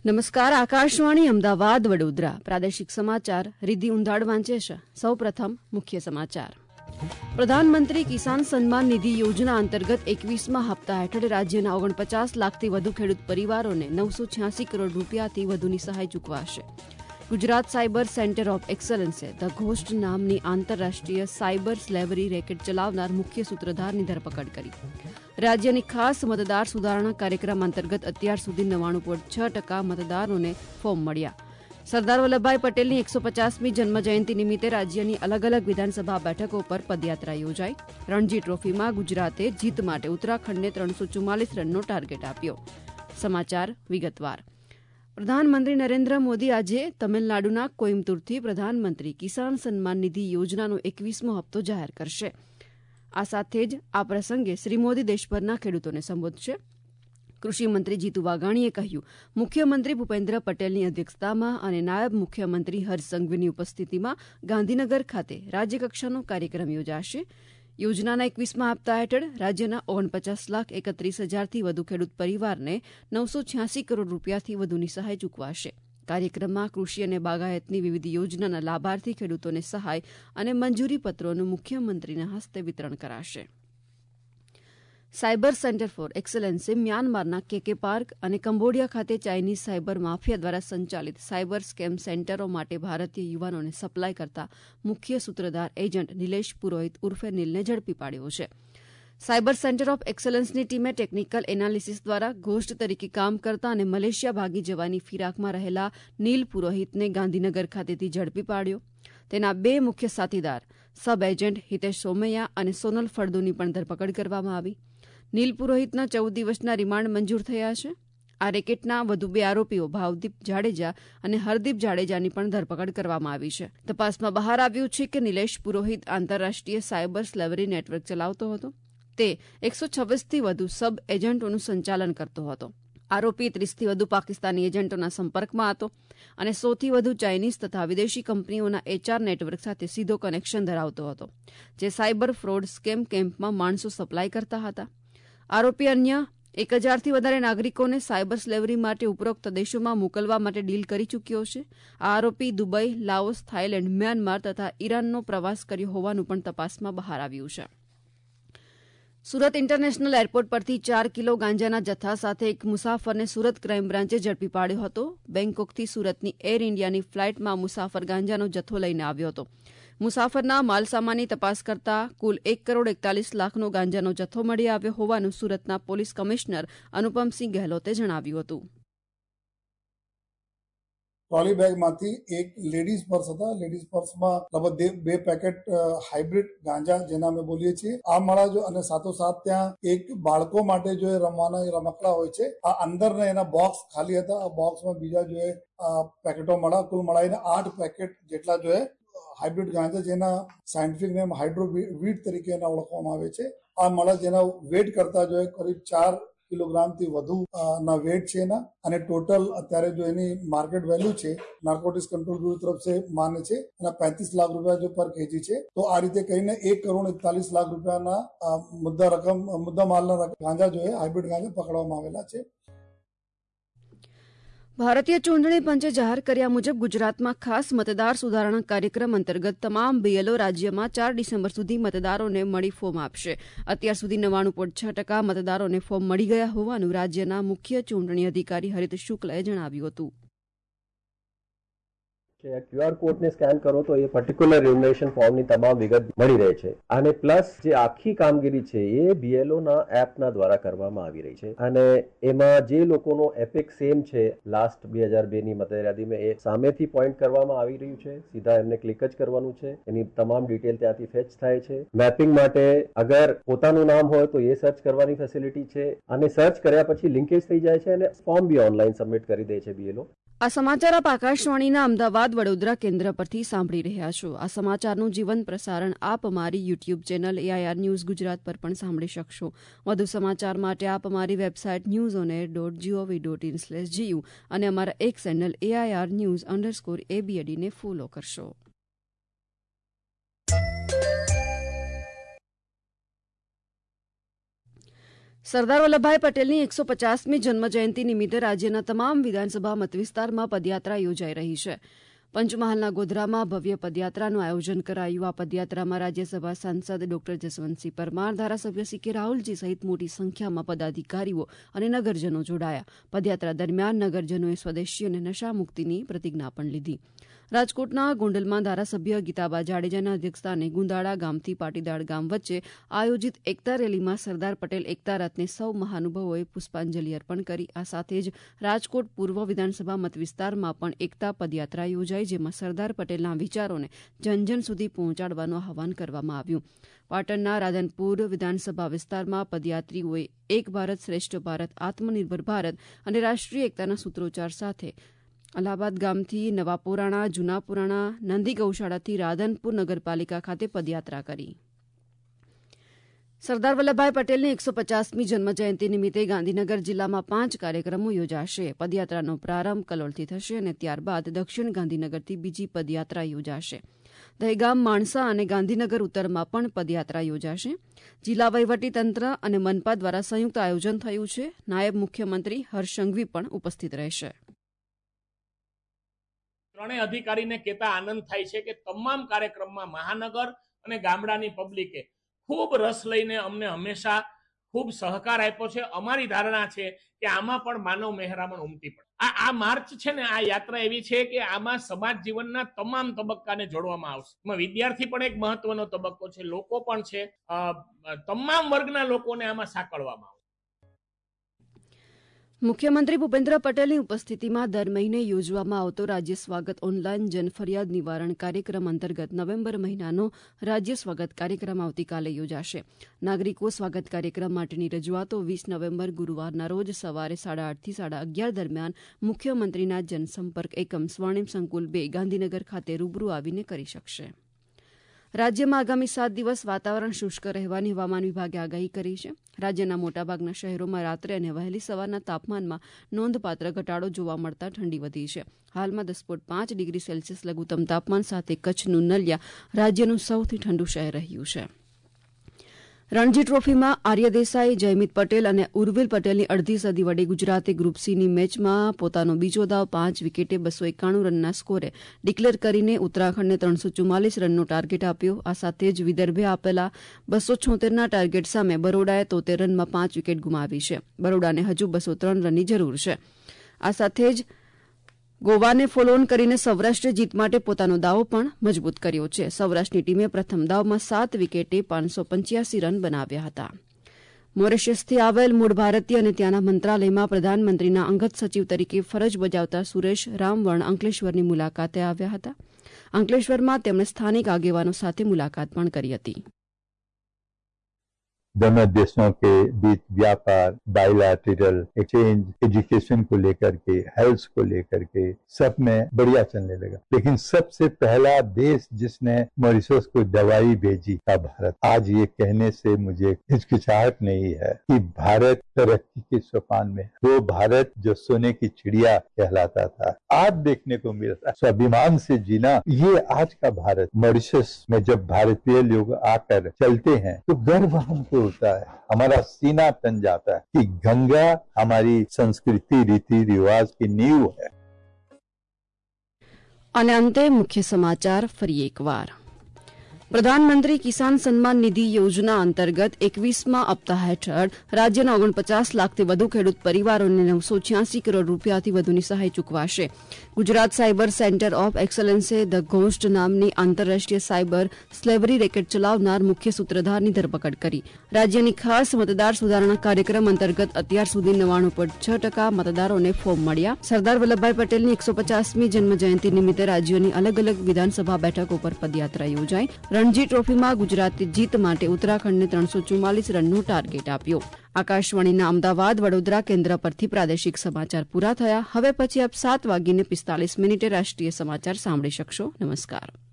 નમસ્કાર. આકાશવાણી અમદાવાદ વડોદરા પ્રાદેશિક સમાચાર રિદ્ધિ ઉંધાડ વાંચે છે. સૌપ્રથમ મુખ્ય સમાચાર. પ્રધાનમંત્રી કિસાન સન્માન નિધિ યોજના અંતર્ગત 21મા હપ્તા હેઠળ રાજ્યના 49 લાખથી વધુ ખેડૂત પરિવારોને 986 કરોડ રૂપિયાથી વધુની સહાય ચૂકવાશે. ગુજરાત સાયબર સેન્ટર ઓફ એક્સલન્સે ધ ઘોસ્ટ નામની આંતરરાષ્ટ્રીય સાયબર સ્લેવરી રેકેટ ચલાવનાર મુખ્ય સૂત્રધારની ધરપકડ કરી. રાજ્યની ખાસ મતદાર સુધારણા કાર્યક્રમ અંતર્ગત અત્યાર સુધી 99.6% મતદારોને ફોર્મ મળ્યા. સરદાર વલ્લભભાઈ પટેલની 150મી જન્મજયંતિ નિમિત્તે રાજ્યની અલગ અલગ વિધાનસભા બેઠકો પર પદયાત્રા યોજાઈ. રણજી ટ્રોફીમાં ગુજરાતે જીત માટે ઉત્તરાખંડને 344 રનનો ટાર્ગેટ આપ્યો. સમાચાર વિગતવાર. પ્રધાનમંત્રી નરેન્દ્ર મોદી આજે તમિલનાડુના કોઇમ્બતુરથી પ્રધાનમંત્રી કિસાન સન્માન નિધિ યોજનાનો 21મો હપ્તો જાહેર કરશે. આ સાથે જ આ પ્રસંગે શ્રી મોદી દેશભરના ખેડૂતોને સંબોધશે. કૃષિમંત્રી જીતુ વાઘાણીએ કહ્યું, મુખ્યમંત્રી ભૂપેન્દ્ર પટેલની અધ્યક્ષતામાં અને નાયબ મુખ્યમંત્રી હર્ષ સંઘવીની ઉપસ્થિતિમાં ગાંધીનગર ખાતે રાજ્યકક્ષાનો કાર્યક્રમ યોજાશે. યોજનાના 21મા હપ્તા હેઠળ રાજ્યના 49,31,000થી વધુ ખેડૂત પરિવારને 986 કરોડ રૂપિયાથી વધુની સહાય ચૂકવાશે. કાર્યક્રમમાં કૃષિ અને બાગાયતની વિવિધ યોજનાના લાભાર્થી ખેડૂતોને સહાય અને મંજૂરી પત્રોનું મુખ્યમંત્રીના હસ્તે વિતરણ કરાશે. સાયબર સેન્ટર ફોર એક્સલન્સે મ્યાનમારના કેકે પાર્ક અને કંબોડિયા ખાતે ચાઇનીઝ સાયબર માફિયા દ્વારા સંચાલિત સાયબર સ્કેમ સેન્ટરો માટે ભારતીય યુવાનોને સપ્લાય કરતા મુખ્ય સૂત્રધાર એજન્ટ નિલેશ પુરોહિત ઉર્ફે નીલને ઝડપી પાડ્યો છે. સાયબર સેન્ટર ઓફ એક્સલન્સની ટીમે ટેકનિકલ એનાલિસિસ દ્વારા ઘોસ્ટ તરીકે કામ કરતા અને મલેશિયા ભાગી જવાની ફિરાકમાં રહેલા નીલ પુરોહિતને ગાંધીનગર ખાતેથી ઝડપી પાડ્યો. તેના 2 મુખ્ય સાથીદાર સબ એજન્ટ હિતેશ સોમૈયા અને સોનલ ફળદુની પણ ધરપકડ કરવામાં આવી. નીલ પુરોહિતના 14 દિવસના રિમાન્ડ મંજૂર થયા છે. આ રેકેટના વધુ 2 આરોપીઓ ભાવદીપ જાડેજા અને હરદીપ જાડેજાની પણ ધરપકડ કરવામાં આવી છે. તપાસમાં બહાર આવ્યું છે કે નિલેશ પુરોહિત આંતરરાષ્ટ્રીય સાયબર સ્લેવરી નેટવર્ક ચલાવતો હતો. તે 126થી વધુ સબ એજન્ટોનું સંચાલન કરતો હતો. આરોપી 30થી વધુ પાકિસ્તાની એજન્ટોના સંપર્કમાં હતો અને 100થી વધુ ચાઇનીઝ તથા વિદેશી કંપનીઓના એચઆર નેટવર્ક સાથે સીધો કનેક્શન ધરાવતો હતો, જે સાયબર ફ્રોડ સ્કેમ કેમ્પમાં માણસો સપ્લાય કરતા હતા. આરોપી અન્ય 1000થી વધારે નાગરિકોને સાયબર સ્લેવરી માટે ઉપરોક્ત દેશોમાં મોકલવા માટે ડીલ કરી ચૂક્યો છે. આ આરોપી દુબઈ, લાઓસ, થાઇલેન્ડ, મ્યાનમાર તથા ઈરાનનો પ્રવાસ કર્યો હોવાનું પણ તપાસમાં બહાર આવ્યું છે. સુરત ઇન્ટરનેશનલ એરપોર્ટ પરથી 4 કિલો ગાંજાના જથ્થા સાથે એક મુસાફરને સુરત ક્રાઇમ બ્રાન્ચે ઝડપી પાડ્યો હતો. બેંકોકથી સુરતની એર ઇન્ડિયાની ફ્લાઇટમાં મુસાફર ગાંજાનો જથ્થો લઈને આવ્યો હતો. મુસાફરના માલસામાનની તપાસ કરતા કુલ 1,41,00,000નો ગાંજાનો જથ્થો મળી આવ્યો હોવાનું સુરતના પોલીસ કમિશનર અનુપમસિંહ ગહેલોતે જણાવ્યું હતું. ટ્રોલી બેગમાંથી એક લેડીઝ પર્સ હતા. લેડીઝ પર્સમાં લગભગ 2 પેકેટ હાઇબ્રિડ ગાંજા, જેના અમે બોલીએ છીએ, આ મળ્યા જો. અને સાથોસાથ ત્યાં એક બાળકો માટે જો રમવાના રમકડા હોય છે, આ અંદર એના બોક્સ ખાલી હતા. આ બોક્સમાં બીજા જો પેકેટો મળ્યા. કુલ મળાઈને 8 પેકેટ જેટલા જો હાઇબ્રિડ ગાંજા, જેના સાયન્ટિફિક નેમ હાઇડ્રોવીટ તરીકે એના ઓળખવામાં આવે છે, આ મળે. જેના વેટ કરતા જો કરીબ 4 કિલોગ્રામથી વધુ ના વેટ છે એના. અને ટોટલ અત્યારે જો એની માર્કેટ વેલ્યુ છે, નાર્કોટિક્સ કંટ્રોલ બ્યુરો તરફ માને છે, એના 35 લાખ રૂપિયા જો પર કેજી છે. તો આ રીતે કહીને 1,41,00,000 રૂપિયાના મુદ્દા માલના ગાંજા જો હાઇબ્રિડ ગાંજા પકડવામાં આવેલા છે. ભારતીય ચૂંટણી પંચે જાહેર કર્યા મુજબ ગુજરાતમાં ખાસ મતદાર સુધારણા કાર્યક્રમ અંતર્ગત તમામ બીએલઓ રાજ્યમાં 4 ડિસેમ્બર સુધી મતદારોને મળી ફોર્મ આપશે. અત્યાર સુધી 99.6% મતદારોને ફોર્મ મળી ગયા હોવાનું રાજ્યના મુખ્ય ચૂંટણી અધિકારી હરિત શુક્લએ જણાવ્યું હતું. QR કોડને સ્કેન કરો તો એ પર્ટિક્યુલર ઇન્યુમરેશન ફોર્મની તમામ વિગત મળી રહે છે. અને પ્લસ જે આખી કામગીરી છે એ BLOના એપના દ્વારા કરવામાં આવી રહી છે. અને એમાં જે લોકોનો એપિક સેમ છે લાસ્ટ 2002ની મતદાર એ સામેથી પોઈન્ટ કરવામાં આવી રહ્યું છે. સીધા એમને ક્લિક જ કરવાનું છે. એની તમામ ડિટેલ ત્યાંથી ફેચ થાય છે. મેપિંગ માટે અગર પોતાનું નામ હોય તો એ સર્ચ કરવાની ફેસિલિટી છે. અને સર્ચ કર્યા પછી લિંકેજ થઈ જાય છે અને ફોર્મ બી ઓનલાઈન સબમિટ કરી દે છે BLO. આ સમાચાર આપ આકાશવાણીના અમદાવાદ વડોદરા કેન્દ્ર પરથી સાંભળી રહ્યા છો. આ સમાચારનું જીવંત પ્રસારણ આપ અમારી YouTube channel AIR news Gujarat પર પણ સાંભળી શકશો. વધુ સમાચાર માટે આપ અમારી વેબસાઇટ newsonair.gov.in/gu અને અમારા એક ચેનલ AIR_news_ABAD ને ફોલો કરશો. સરદાર વલ્લભભાઈ પટેલની 150મી જન્મજયંતિ નિમિત્તે રાજ્યના તમામ વિધાનસભા મતવિસ્તારમાં પદયાત્રા યોજાઈ રહી છે. પંચમહાલના ગોધરામાં ભવ્ય પદયાત્રાનું આયોજન કરાયું. આ પદયાત્રામાં રાજ્યસભા સાંસદ ડોક્ટર જસવંતસિંહ પરમાર, ધારાસભ્ય સી.કે. રાહુલજી સહિત મોટી સંખ્યામાં પદાધિકારીઓ અને નગરજનો જોડાયા. પદયાત્રા દરમિયાન નગરજનોએ સ્વદેશી અને નશામુક્તિની પ્રતિજ્ઞા પણ લીધી. રાજકોટના ગોંડલમાં ધારાસભ્ય ગીતાબા જાડેજાના અધ્યક્ષસ્થાને ગુંદાળા ગામથી પાટીદાર ગામ વચ્ચે આયોજિત એકતા રેલીમાં સરદાર પટેલ એકતા રથને સૌ મહાનુભાવોએ પુષ્પાંજલિ અર્પણ કરી. આ સાથે જ રાજકોટ પૂર્વ વિધાનસભા મતવિસ્તારમાં પણ એકતા પદયાત્રા યોજાઈ, જેમાં સરદાર પટેલના વિચારોને જનજન સુધી પહોંચાડવાનું આહવાન કરવામાં આવ્યું. પાટણના રાધનપુર વિધાનસભા વિસ્તારમાં પદયાત્રીઓએ એક ભારત શ્રેષ્ઠ ભારત, આત્મનિર્ભર ભારત અને રાષ્ટ્રીય એકતાના સૂત્રોચ્ચાર સાથે અલ્હાબાદ ગામથી નવાપુરાણા, જૂનાપુરાણા, નંદી ગૌશાળાથી રાધનપુર નગરપાલિકા ખાતે પદયાત્રા કરી. સરદાર વલ્લભભાઈ પટેલની 150મી જન્મજયંતિ નિમિત્તે ગાંધીનગર જિલ્લામાં 5 કાર્યક્રમો યોજાશે. પદયાત્રાનો પ્રારંભ કલોલથી થશે અને ત્યારબાદ દક્ષિણ ગાંધીનગરથી બીજી પદયાત્રા યોજાશે. દહેગામ, માણસા અને ગાંધીનગર ઉત્તરમાં પણ પદયાત્રા યોજાશે. જિલ્લા વહીવટીતંત્ર અને મનપા દ્વારા સંયુક્ત આયોજન થયું છે. નાયબ મુખ્યમંત્રી હર્ષ સંઘવી પણ ઉપસ્થિત રહેશે. ત્રણેય અધિકારીને કહેતા આનંદ થાય છે કે તમામ કાર્યક્રમમાં મહાનગર અને ગામડાની પબ્લિકે ખૂબ રસ લઈને અમને હંમેશા ખૂબ સહકાર આપ્યો છે. અમારી ધારણા છે કે આમાં પણ માનવ મહેરામણ ઉમટી પડે. આ માર્ચ છે ને, આ યાત્રા એવી છે કે આમાં સમાજ જીવનના તમામ તબક્કાને જોડવામાં આવશે. એમાં વિદ્યાર્થી પણ એક મહત્વનો તબક્કો છે, લોકો પણ છે, તમામ વર્ગના લોકોને આમાં સાંકળવામાં આવશે. મુખ્યમંત્રી ભૂપેન્દ્ર પટેલની ઉપસ્થિતિમાં દર મહિને યોજવામાં આવતો રાજ્ય સ્વાગત ઓનલાઈન જનફરિયાદ નિવારણ કાર્યક્રમ અંતર્ગત નવેમ્બર મહિનાનો રાજ્ય સ્વાગત કાર્યક્રમ આવતીકાલે યોજાશે. નાગરિકો સ્વાગત કાર્યક્રમ માટેની રજૂઆતો 20 નવેમ્બર ગુરુવારના રોજ સવારે 8:30 થી 11:30 દરમિયાન મુખ્યમંત્રીના જનસંપર્ક એકમ સ્વર્ણિમ સંકુલ 2 ગાંધીનગર ખાતે રૂબરૂ આવીને કરી શકશે. રાજ્યમાં આગામી 7 દિવસ વાતાવરણ શુષ્ક રહેવાની હવામાન વિભાગે આગાહી કરી છે. રાજ્યના મોટાભાગના શહેરોમાં રાત્રે અને વહેલી સવારના તાપમાનમાં નોંધપાત્ર ઘટાડો જોવા મળતા ઠંડી વધી છે. હાલમાં 10.5 ડિગ્રી સેલ્સિયસ લઘુત્તમ તાપમાન સાથે કચ્છનું નલિયા રાજ્યનું સૌથી ઠંડુ શહેર રહ્યું છે. રણજી ટ્રોફીમાં આર્ય દેસાઈ, જયમીત પટેલ અને ઉર્વિલ પટેલની અડધી સદી વડે ગુજરાતે ગ્રુપ સીની મેચમાં પોતાનો બીજો દાવ 5 વિકેટે 291 રનના સ્કોરે ડિક્લેર કરીને ઉત્તરાખંડને 344 રનનો ટાર્ગેટ આપ્યો. આ સાથે જ વિદર્ભે આપેલા 276ના ટાર્ગેટ સામે બરોડાએ 73 રનમાં 5 વિકેટ ગુમાવી છે. બરોડાને હજુ 203 રનની જરૂર છે. આ સાથે જ ગોવાને ફોલો ઓન કરીને સૌરાષ્ટ્રે જીત માટે પોતાનો દાવો પણ મજબૂત કર્યો છે. સૌરાષ્ટ્રની ટીમે પ્રથમ દાવમાં 7 વિકેટે 585 રન બનાવ્યા હતા. મોરેશિયસથી આવેલ મૂળ ભારતીય અને ત્યાંના મંત્રાલયમાં પ્રધાનમંત્રીના અંગત સચિવ તરીકે ફરજ બજાવતા સુરેશ રામવર્ણ અંકલેશ્વરની મુલાકાતે આવ્યા હતા. અંકલેશ્વરમાં તેમણે સ્થાનિક આગેવાનો સાથે મુલાકાત પણ કરી હતી. दोनों देशों के बीच व्यापार, बायलैटरल एक्सचेंज, एजुकेशन को लेकर के, हेल्थ को लेकर के सब में बढ़िया चलने लगा. लेकिन सबसे पहला देश जिसने मॉरिशस को दवाई भेजी था भारत. आज ये कहने से मुझे हिचकिचाहट नहीं है कि भारत तरक्की के सोपान में, वो भारत जो सोने की चिड़िया कहलाता था, आज देखने को मिल रहा है. स्वाभिमान से जीना, ये आज का भारत. मॉरिशस में जब भारतीय लोग आकर चलते हैं तो गर्व हमको होता है, हमारा सीना तन जाता है कि गंगा हमारी संस्कृति, रीति रिवाज की नींव है. અને અંતે મુખ્ય સમાચાર ફરી એકવાર. પ્રધાનમંત્રી કિસાન સન્માન નિધિ યોજના અંતર્ગત 21મા હપ્તા હેઠળ રાજ્યના 49 લાખથી વધુ ખેડૂત પરિવારોને 986 કરોડ રૂપિયાથી વધુની સહાય ચૂકવાશે. ગુજરાત સાયબર સેન્ટર ઓફ એક્સલન્સે ધ ઘોસ્ટ નામની આંતરરાષ્ટ્રીય સાયબર સ્લેવરી રેકેટ ચલાવનાર મુખ્ય સૂત્રધારની ધરપકડ કરી. રાજ્યની ખાસ મતદાર સુધારણા કાર્યક્રમ અંતર્ગત અત્યાર સુધી 99.6% મતદારોને ફોર્મ મળ્યા. સરદાર વલ્લભભાઈ પટેલની 150મી જન્મજયંતિ નિમિત્તે રાજ્યોની અલગ અલગ વિધાનસભા બેઠકો પર પદયાત્રા યોજાઈ. રણજી ટ્રોફીમાં ગુજરાતે જીત માટે ઉત્તરાખંડને 344 રનનો ટાર્ગેટ આપ્યો. આકાશવાણીના અમદાવાદ વડોદરા કેન્દ્ર પરથી પ્રાદેશિક સમાચાર પૂરા થયા. હવે પછી આપ 7:45 રાષ્ટ્રીય સમાચાર સાંભળી શકશો. નમસ્કાર.